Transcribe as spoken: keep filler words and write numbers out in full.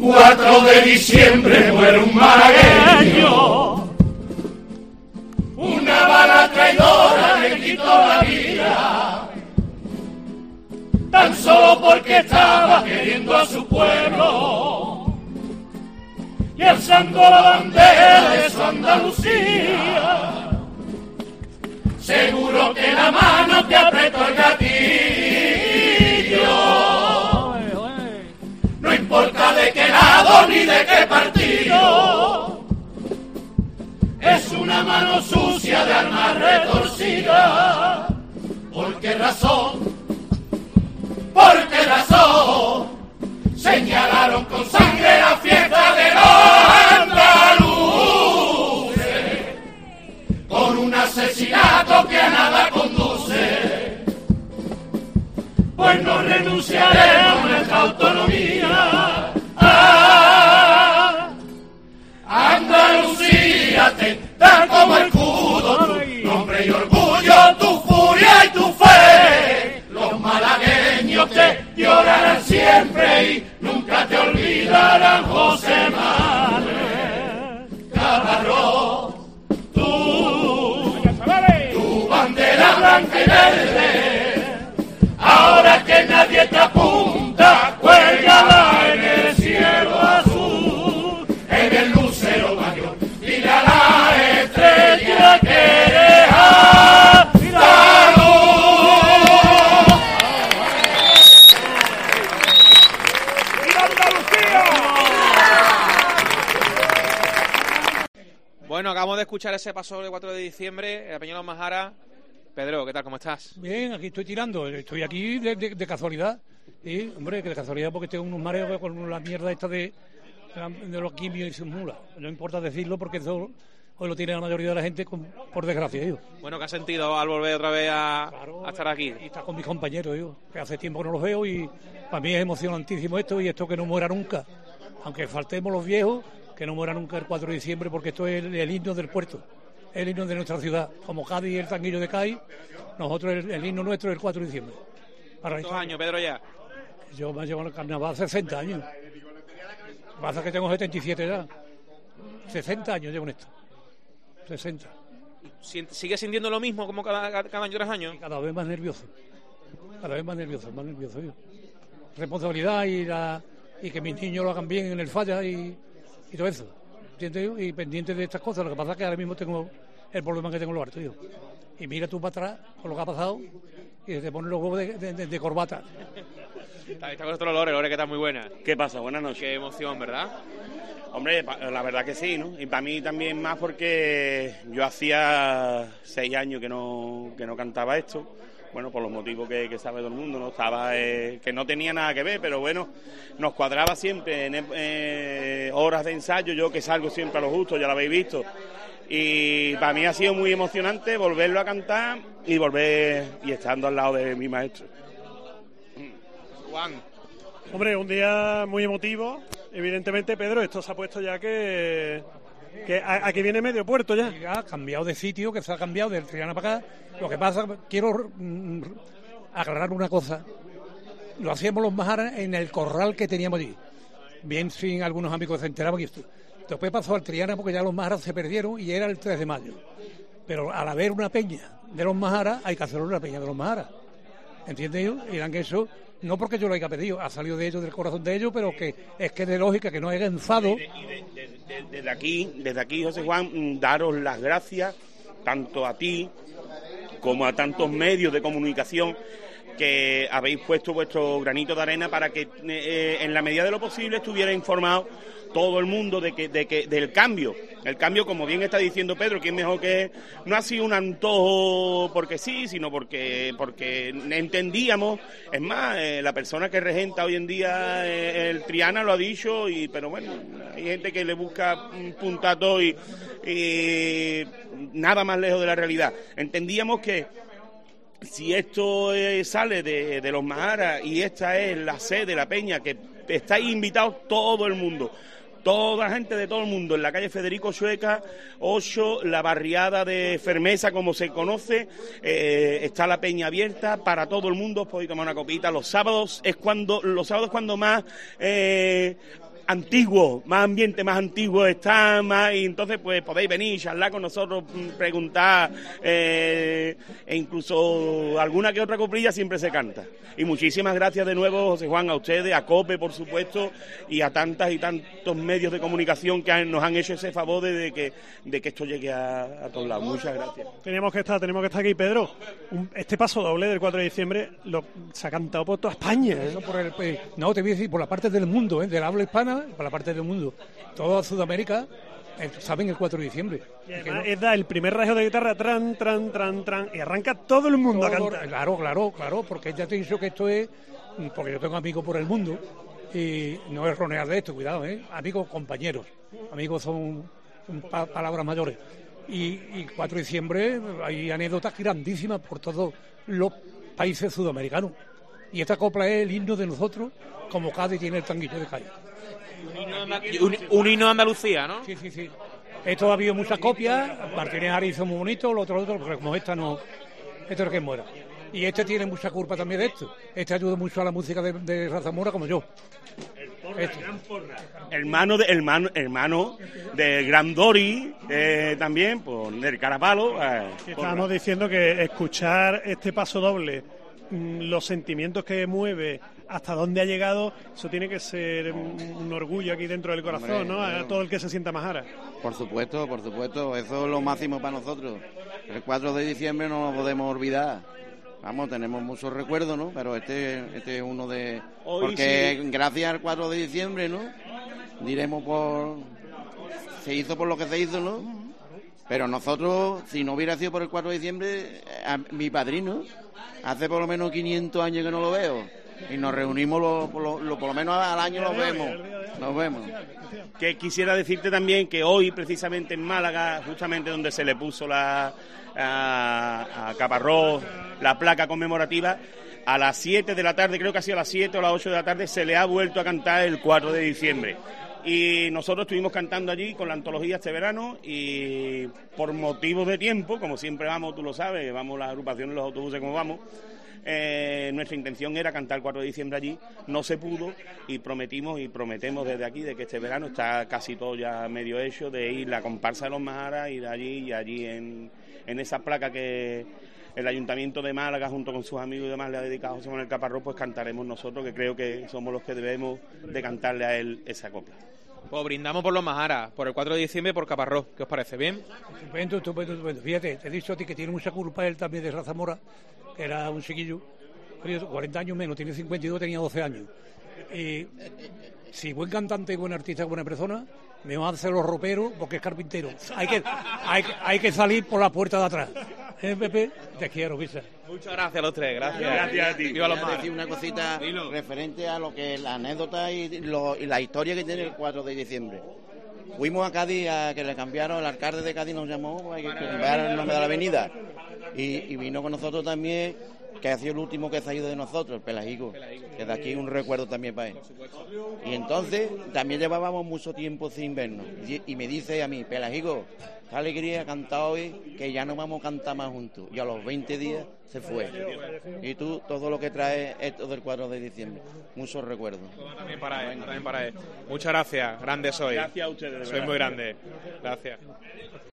cuatro de diciembre muere un malagueño, una bala traidora le quitó la vida, tan solo porque estaba queriendo a su pueblo y alzando la bandera de su Andalucía. Seguro que la mano te apretó el gatillo, no importa de qué lado ni de qué partido, es una mano sucia de alma retorcida. ¿Por qué razón? ¿Por qué razón? Señalaron con sangre la fiesta de los andaluces, con un asesinato que a nada conduce. Pues no renunciaremos a nuestra autonomía. Ah, Andalucía tenta como escudo tu nombre y orgullo, tu furia y tu fe. Los malagueños te llorarán siempre y nunca te olvidarán, José Manuel Caparrós. Tú, tu bandera blanca y verde, ahora que nadie te apunta, cuélgala en el cielo azul, en el lucero mayor, dile a la estrella que eres andaluz. ¡Viva Andalucía! Bueno, acabamos de escuchar ese paso del cuatro de diciembre, el Peñón Los Majara. Pedro, ¿qué tal? ¿Cómo estás? Bien, aquí estoy tirando, estoy aquí de, de, de casualidad. Sí, hombre, que de casualidad porque tengo unos mareos con la mierda esta de, de los quimios y sus mulas. No importa decirlo porque eso hoy lo tiene la mayoría de la gente, con, por desgracia, yo. Bueno, ¿qué has sentido al volver otra vez a, Claro, a estar aquí? Y estar con mis compañeros, yo, que hace tiempo que no los veo y para mí es emocionantísimo esto y esto que no muera nunca. Aunque faltemos los viejos, que no muera nunca el cuatro de diciembre porque esto es el, el himno del puerto. El himno de nuestra ciudad, como Cádiz y el tanguillo de Cádiz, nosotros el, el himno nuestro es el cuatro de diciembre. Para ¿Cuántos años, Pedro, ya? Yo me llevo al carnaval sesenta años. Lo que pasa es que tengo setenta y siete ya. sesenta años llevo en esto. sesenta. ¿Sigues sintiendo lo mismo como cada, cada año tras año? Y cada vez más nervioso. Cada vez más nervioso, más nervioso yo. Responsabilidad y, la, y que mis niños lo hagan bien en el falla y, y todo eso. ¿Entiendes? Y pendiente de estas cosas. Lo que pasa es que ahora mismo tengo el problema que tengo en lo harto, yo. Y mira tú para atrás con lo que ha pasado y te ponen los huevos de, de, de, de corbata. Está, está con nosotros Lore, Lore, que está muy buena. ¿Qué pasa? Buenas noches. Qué emoción, ¿verdad? Hombre, la verdad que sí, ¿no? Y para mí también más porque yo hacía seis años que no, que no cantaba esto. Bueno, por los motivos que, que sabe todo el mundo, ¿no? Estaba, eh, que no tenía nada que ver, pero bueno, nos cuadraba siempre en eh, horas de ensayo, yo que salgo siempre a lo justo, ya lo habéis visto. Y para mí ha sido muy emocionante volverlo a cantar y volver y estando al lado de mi maestro. Juan. Hombre, un día muy emotivo, evidentemente, Pedro, esto se ha puesto ya que... que aquí viene medio puerto ya. Ya ha cambiado de sitio, que se ha cambiado del Triana para acá. Lo que pasa, quiero mm, aclarar una cosa. Lo hacíamos los Majaras en el corral que teníamos allí. Bien sin algunos amigos se enteraban y esto. Después pasó al Triana porque ya los Majaras se perdieron y era el tres de mayo. Pero al haber una peña de los Majaras, hay que hacerlo una peña de los Majaras. ¿Entiendes yo? Y dan eso, no porque yo lo haya pedido, ha salido de ellos, del corazón de ellos, pero que es que de lógica que no haya enfado. Y de, y de, de, de, desde aquí, desde aquí, José Juan, daros las gracias tanto a ti como a tantos medios de comunicación que habéis puesto vuestro granito de arena para que eh, en la medida de lo posible estuviera informado todo el mundo de que, de que del cambio. El cambio, como bien está diciendo Pedro, que es mejor que no ha sido un antojo porque sí, sino porque porque entendíamos. Es más, eh, la persona que regenta hoy en día eh, el Triana lo ha dicho, y pero bueno, hay gente que le busca puntato y, y nada más lejos de la realidad. Entendíamos que si esto eh, sale de, de los Majaras y esta es la sede, la peña, que estáis invitados todo el mundo, toda la gente de todo el mundo, en la calle Federico Chueca, ocho, la barriada de Fermesa, como se conoce, eh, está la peña abierta para todo el mundo, os podéis tomar una copita. Los sábados es cuando, los sábados cuando más... Eh, antiguo, más ambiente más antiguo está, más, y entonces pues podéis venir, charlar con nosotros, preguntar, eh, e incluso alguna que otra coplilla siempre se canta. Y muchísimas gracias de nuevo, José Juan, a ustedes, a COPE, por supuesto, y a tantas y tantos medios de comunicación que han, nos han hecho ese favor de, de, que, de que esto llegue a, a todos lados. Muchas gracias. Teníamos que estar, tenemos que estar aquí, Pedro. Un, este paso doble del cuatro de diciembre lo, se ha cantado por toda España, ¿eh? No, por el, eh, no, te voy a decir, por la parte del mundo, ¿eh? Del habla hispana, por la parte del mundo. Toda Sudamérica eh, saben el cuatro de diciembre. Y además es da el primer rayo de guitarra, tran, tran, tran, tran, y arranca todo el mundo Todo, a cantar. Claro, claro, claro, porque ya te he dicho que esto es, porque yo tengo amigos por el mundo, y no es ronear de esto, cuidado, ¿eh? Amigos, compañeros, amigos son, son pa palabras mayores. Y, y cuatro de diciembre hay anécdotas grandísimas por todos los países sudamericanos. Y esta copla es el himno de nosotros, como Cádiz tiene el tanguillo de Cádiz. Un himno de, un, un himno de Andalucía, ¿no? Sí, sí, sí. Esto ha habido muchas copias, Martínez Ari hizo muy bonito, lo otro, lo otro, pero como esta no, esto es que muera. Y este tiene mucha culpa también de esto. Este ayuda mucho a la música de, de Raza Mora como yo. Este. Hermano de hermano, hermano del Gran Dori, eh, también, pues, del Carapalo. Eh, Estábamos diciendo que escuchar este paso doble, los sentimientos que mueve, hasta dónde ha llegado, eso tiene que ser un orgullo aquí dentro del corazón, hombre, ¿no? A todo el que se sienta majara. Por supuesto, por supuesto, eso es lo máximo para nosotros. El cuatro de diciembre no lo podemos olvidar. Vamos, tenemos muchos recuerdos, ¿no? Pero este, este es uno de... Hoy porque sí. Gracias al cuatro de diciembre, ¿no? Diremos por... Se hizo por lo que se hizo, ¿no? Pero nosotros, si no hubiera sido por el cuatro de diciembre, a mi padrino, hace por lo menos quinientos años que no lo veo. Y nos reunimos, lo, lo, lo, por lo menos al año los vemos. Nos vemos. Que quisiera decirte también que hoy, precisamente en Málaga, justamente donde se le puso la a, a Caparrós la placa conmemorativa, a las siete de la tarde, creo que ha sido a las siete o a las ocho de la tarde, se le ha vuelto a cantar el cuatro de diciembre. Y nosotros estuvimos cantando allí con la antología este verano y por motivos de tiempo, como siempre vamos, tú lo sabes, vamos las agrupaciones, los autobuses como vamos, eh, nuestra intención era cantar el cuatro de diciembre allí, no se pudo y prometimos y prometemos desde aquí de que este verano está casi todo ya medio hecho, de ir la comparsa de los Majaras, ir allí y allí en, en esa placa que el Ayuntamiento de Málaga junto con sus amigos y demás le ha dedicado a José Manuel Caparrós, pues cantaremos nosotros, que creo que somos los que debemos de cantarle a él esa copla. Pues brindamos por los Majaras, por el cuatro de diciembre y por Caparrós. ¿Qué os parece? ¿Bien? Estupendo, estupendo, estupendo. Fíjate, te he dicho a ti que tiene mucha culpa él también de Raza Mora, que era un chiquillo, cuarenta años menos, tiene cincuenta y dos, tenía doce años. Y si buen cantante, buen artista, buena persona, me van a hacer los roperos porque es carpintero. Hay que, hay, hay que salir por la puerta de atrás. ¿Eh, Pepe? Te quiero, Pisa. Muchas gracias a los tres, gracias. Gracias a ti. Viva los Voy a Majaras. decir una cosita Dilo. referente a lo que es la anécdota y, lo, y la historia que tiene el cuatro de diciembre. Fuimos a Cádiz a que le cambiaron, el alcalde de Cádiz nos llamó para que cambiara el nombre de la avenida. Y, y vino con nosotros también, que ha sido el último que se ha ido de nosotros, el Pelajico, que de aquí un recuerdo también para él. Y entonces también llevábamos mucho tiempo sin vernos. Y, y me dice a mí, Pelajico, qué alegría cantar hoy, que ya no vamos a cantar más juntos. Y a los veinte días se fue. Y tú, todo lo que traes esto del cuatro de diciembre. Muchos recuerdos. También para él, también para él. Muchas gracias, grandes sois. Gracias a ustedes, de Sois verdad. muy grandes. Gracias.